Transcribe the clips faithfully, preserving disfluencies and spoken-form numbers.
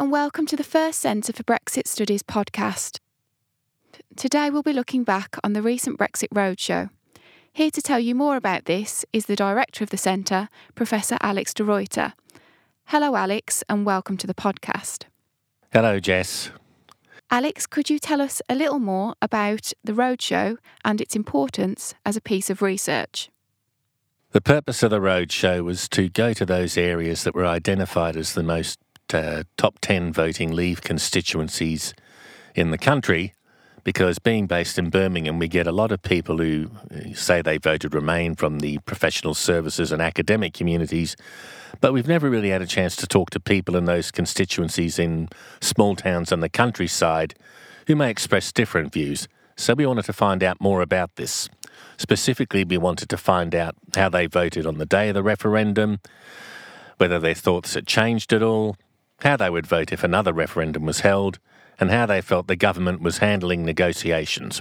and welcome to the first Centre for Brexit Studies podcast. Today we'll be looking back on the recent Brexit Roadshow. Here to tell you more about this is the Director of the Centre, Professor Alex de Ruyter. Hello Alex, and welcome to the podcast. Hello Jess. Alex, could you tell us a little more about the Roadshow and its importance as a piece of research? The purpose of the Roadshow was to go to those areas that were identified as the most uh, top ten voting Leave constituencies in the country, because being based in Birmingham, we get a lot of people who say they voted Remain from the professional services and academic communities, but we've never really had a chance to talk to people in those constituencies in small towns and the countryside who may express different views. So we wanted to find out more about this. Specifically, we wanted to find out how they voted on the day of the referendum, whether their thoughts had changed at all, how they would vote if another referendum was held, and how they felt the government was handling negotiations.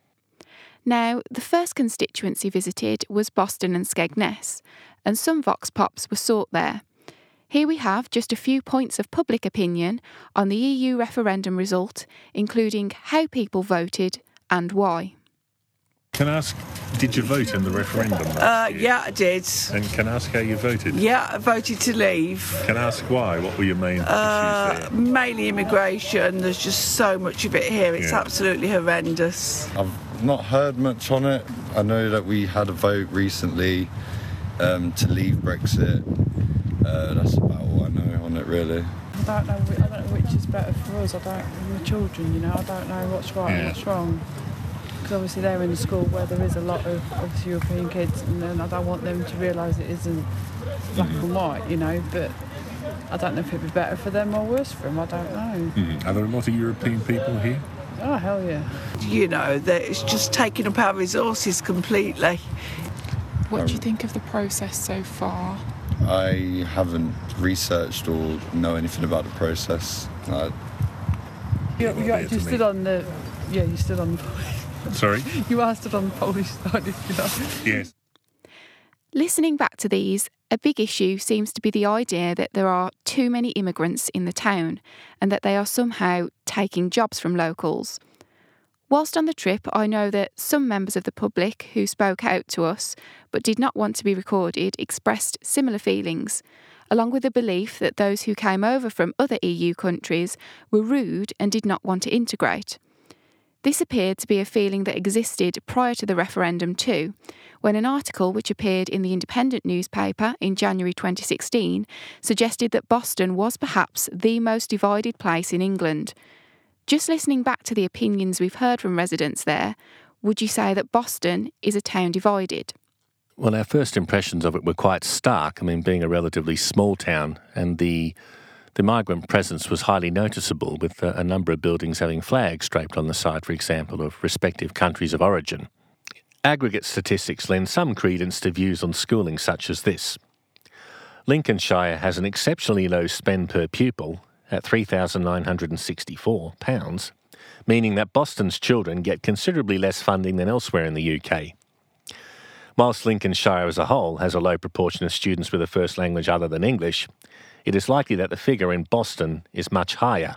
Now, the first constituency visited was Boston and Skegness, and some vox pops were sought there. Here we have just a few points of public opinion on the E U referendum result, including how people voted and why. Can I ask, did you vote in the referendum last Uh, year? yeah, I did. And can I ask how you voted? Yeah, I voted to leave. Can I ask why? What were your main Uh, issues there? mainly immigration. There's just so much of it here. It's Yeah. absolutely horrendous. I've not heard much on it. I know that we had a vote recently um, to leave Brexit. Uh, that's about all I know on it, really. I don't know. I don't know which is better for us. I don't. The children, you know. I don't know what's right Yeah. and what's wrong. Because obviously they're in a school where there is a lot of obviously European kids, and then I don't want them to realise it isn't black Mm-hmm. and white, you know. But I don't know if it'd be better for them or worse for them. I don't know. Mhm. Are there a lot of European people here? Oh hell yeah! You know, that it's just taking up our resources completely. What do you think of the process so far? I haven't researched or know anything about the process. I, You, Well, you yeah, actually to stood me. on the. Yeah, you stood on. Sorry? You are stood on the Polish side, if you know. Yes. Listening back to these, a big issue seems to be the idea that there are too many immigrants in the town and that they are somehow taking jobs from locals. Whilst on the trip, I know that some members of the public who spoke out to us but did not want to be recorded expressed similar feelings, along with the belief that those who came over from other E U countries were rude and did not want to integrate. This appeared to be a feeling that existed prior to the referendum too, when an article which appeared in the Independent newspaper in January twenty sixteen suggested that Boston was perhaps the most divided place in England. Just listening back to the opinions we've heard from residents there, would you say that Boston is a town divided? Well, our first impressions of it were quite stark. I mean, being a relatively small town, and the the migrant presence was highly noticeable, with a, a number of buildings having flags draped on the side, for example, of respective countries of origin. Aggregate statistics lend some credence to views on schooling such as this. Lincolnshire has an exceptionally low spend per pupil at three thousand nine hundred sixty-four pounds, meaning that Boston's children get considerably less funding than elsewhere in the U K. Whilst Lincolnshire as a whole has a low proportion of students with a first language other than English, it is likely that the figure in Boston is much higher.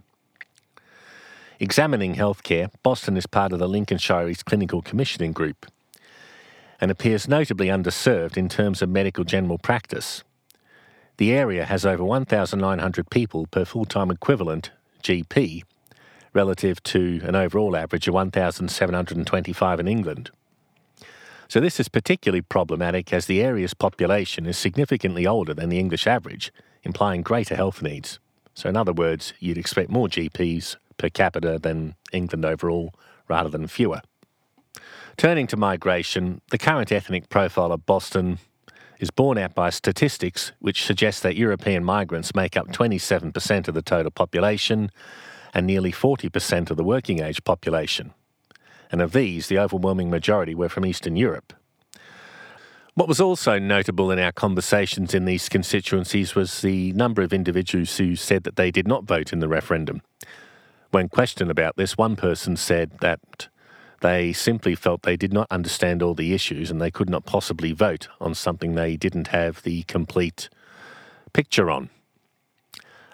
Examining healthcare, Boston is part of the Lincolnshire East Clinical Commissioning Group and appears notably underserved in terms of medical general practice. The area has over one thousand nine hundred people per full-time equivalent G P, relative to an overall average of one thousand seven hundred twenty-five in England. So this is particularly problematic as the area's population is significantly older than the English average, implying greater health needs. So in other words, you'd expect more G Ps per capita than England overall, rather than fewer. Turning to migration, the current ethnic profile of Boston is borne out by statistics which suggest that European migrants make up twenty-seven percent of the total population and nearly forty percent of the working age population. And of these, the overwhelming majority were from Eastern Europe. What was also notable in our conversations in these constituencies was the number of individuals who said that they did not vote in the referendum. When questioned about this, one person said that they simply felt they did not understand all the issues and they could not possibly vote on something they didn't have the complete picture on.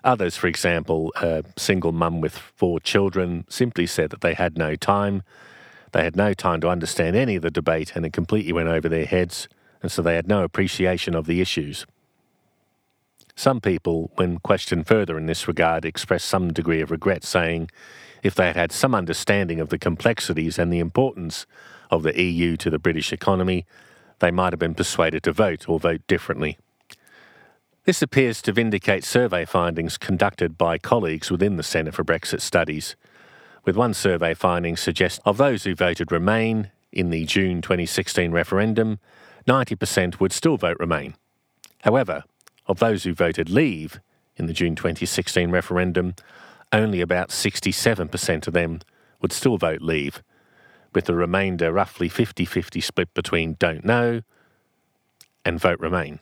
Others, for example, a single mum with four children, simply said that they had no time. They had no time to understand any of the debate, and it completely went over their heads, and so they had no appreciation of the issues. Some people, when questioned further in this regard, expressed some degree of regret, saying if they had had some understanding of the complexities and the importance of the E U to the British economy, they might have been persuaded to vote or vote differently. This appears to vindicate survey findings conducted by colleagues within the Centre for Brexit Studies, with one survey finding suggesting of those who voted Remain in the June twenty sixteen referendum, ninety percent would still vote Remain. However, of those who voted Leave in the June twenty sixteen referendum, only about sixty-seven percent of them would still vote Leave, with the remainder roughly fifty-fifty split between Don't Know and Vote Remain.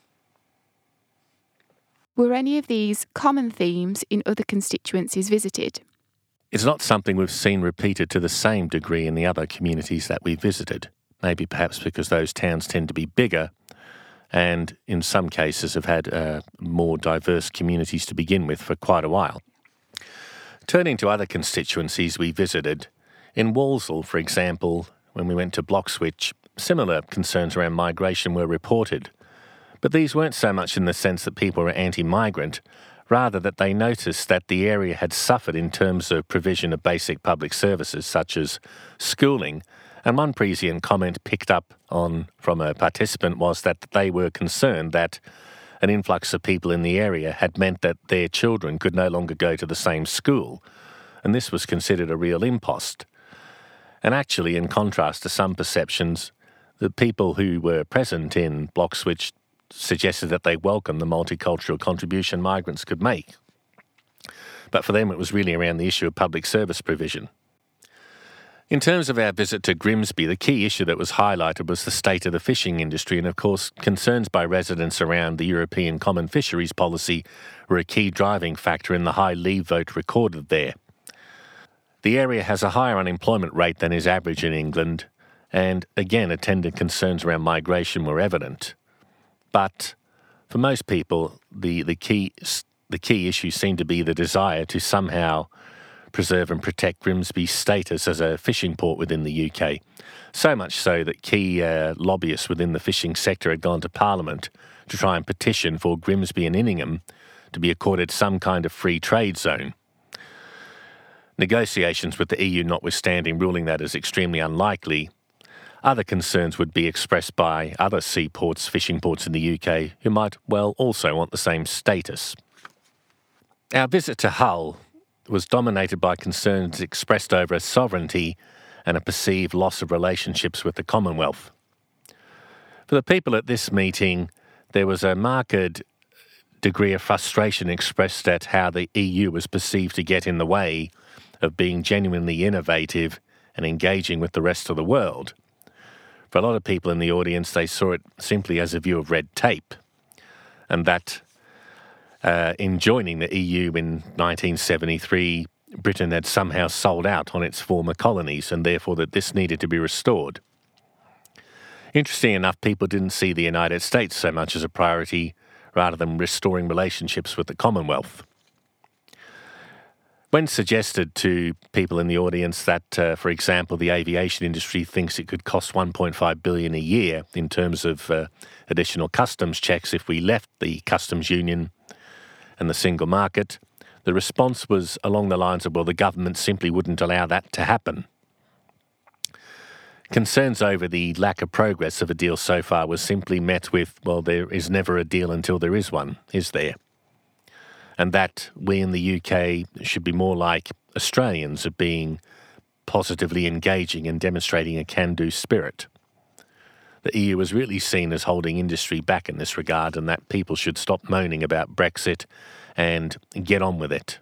Were any of these common themes in other constituencies visited? It's not something we've seen repeated to the same degree in the other communities that we visited, maybe perhaps because those towns tend to be bigger and in some cases have had uh, more diverse communities to begin with for quite a while. Turning to other constituencies we visited, in Walsall, for example, when we went to Bloxwich, similar concerns around migration were reported. But these weren't so much in the sense that people were anti-migrant, rather that they noticed that the area had suffered in terms of provision of basic public services such as schooling, and one prescient comment picked up on from a participant was that they were concerned that an influx of people in the area had meant that their children could no longer go to the same school, and this was considered a real impost. And actually, in contrast to some perceptions, the people who were present in Bloxwich suggested that they welcomed the multicultural contribution migrants could make. But for them, it was really around the issue of public service provision. In terms of our visit to Grimsby, the key issue that was highlighted was the state of the fishing industry, and of course, concerns by residents around the European Common Fisheries Policy were a key driving factor in the high Leave vote recorded there. The area has a higher unemployment rate than is average in England, and again, attendant concerns around migration were evident. But for most people, the, the key the key issue seemed to be the desire to somehow preserve and protect Grimsby's status as a fishing port within the U K. So much so that key uh, lobbyists within the fishing sector had gone to Parliament to try and petition for Grimsby and Inningham to be accorded some kind of free trade zone. Negotiations with the E U notwithstanding, ruling that as extremely unlikely, other concerns would be expressed by other seaports, fishing ports in the U K, who might well also want the same status. Our visit to Hull was dominated by concerns expressed over sovereignty and a perceived loss of relationships with the Commonwealth. For the people at this meeting, there was a marked degree of frustration expressed at how the E U was perceived to get in the way of being genuinely innovative and engaging with the rest of the world. For a lot of people in the audience, they saw it simply as a view of red tape, and that uh, in joining the E U in nineteen seventy-three, Britain had somehow sold out on its former colonies, and therefore that this needed to be restored. Interesting enough, people didn't see the United States so much as a priority, rather than restoring relationships with the Commonwealth. When suggested to people in the audience that, uh, for example, the aviation industry thinks it could cost one point five billion dollars a year in terms of uh, additional customs checks if we left the customs union and the single market, the response was along the lines of, well, the government simply wouldn't allow that to happen. Concerns over the lack of progress of a deal so far was simply met with, well, there is never a deal until there is one, is there? And that we in the U K should be more like Australians of being positively engaging and demonstrating a can-do spirit. The E U was really seen as holding industry back in this regard, and that people should stop moaning about Brexit and get on with it.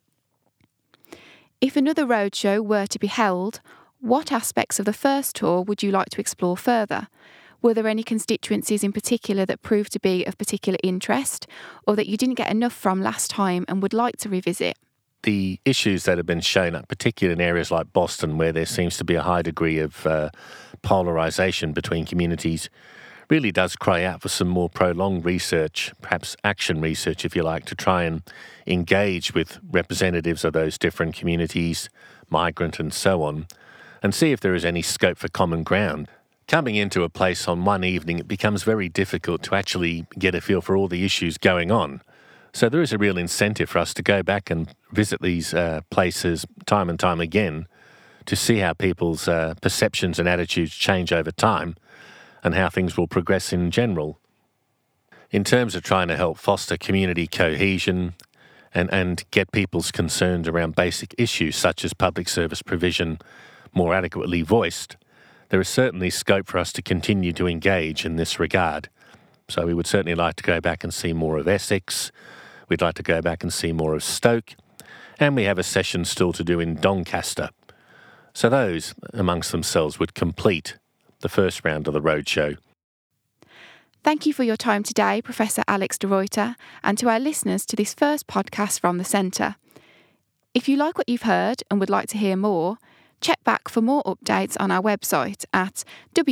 If another roadshow were to be held, what aspects of the first tour would you like to explore further? Were there any constituencies in particular that proved to be of particular interest, or that you didn't get enough from last time and would like to revisit? The issues that have been shown up, particularly in areas like Boston, where there seems to be a high degree of uh, polarisation between communities, really does cry out for some more prolonged research, perhaps action research if you like, to try and engage with representatives of those different communities, migrant and so on, and see if there is any scope for common ground. Coming into a place on one evening, it becomes very difficult to actually get a feel for all the issues going on. So there is a real incentive for us to go back and visit these uh, places time and time again to see how people's uh, perceptions and attitudes change over time and how things will progress in general. In terms of trying to help foster community cohesion and, and get people's concerns around basic issues such as public service provision more adequately voiced, there is certainly scope for us to continue to engage in this regard. So we would certainly like to go back and see more of Essex. We'd like to go back and see more of Stoke. And we have a session still to do in Doncaster. So those, amongst themselves, would complete the first round of the roadshow. Thank you for your time today, Professor Alex de Ruyter, and to our listeners to this first podcast from the Centre. If you like what you've heard and would like to hear more, check back for more updates on our website at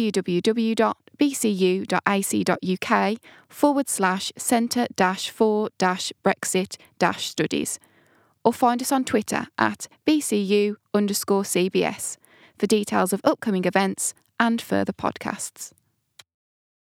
www.bcu.ac.uk forward slash centre dash for dash Brexit dash studies, or find us on Twitter at bcu underscore CBS for details of upcoming events and further podcasts.